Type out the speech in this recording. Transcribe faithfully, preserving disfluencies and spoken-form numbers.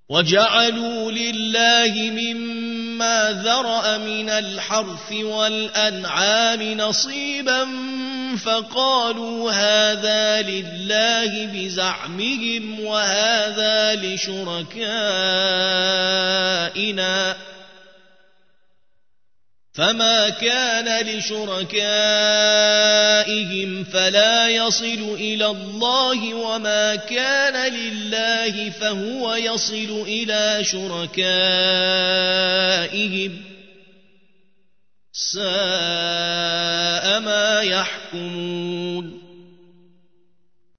وجعلوا لله مما ذرأ من الحرث والأنعام نصيبا فقالوا هذا لله بزعمهم وهذا لشركائنا فما كان لشركائهم فلا يصل إلى الله وما كان لله فهو يصل إلى شركائهم ساء ما يحكمون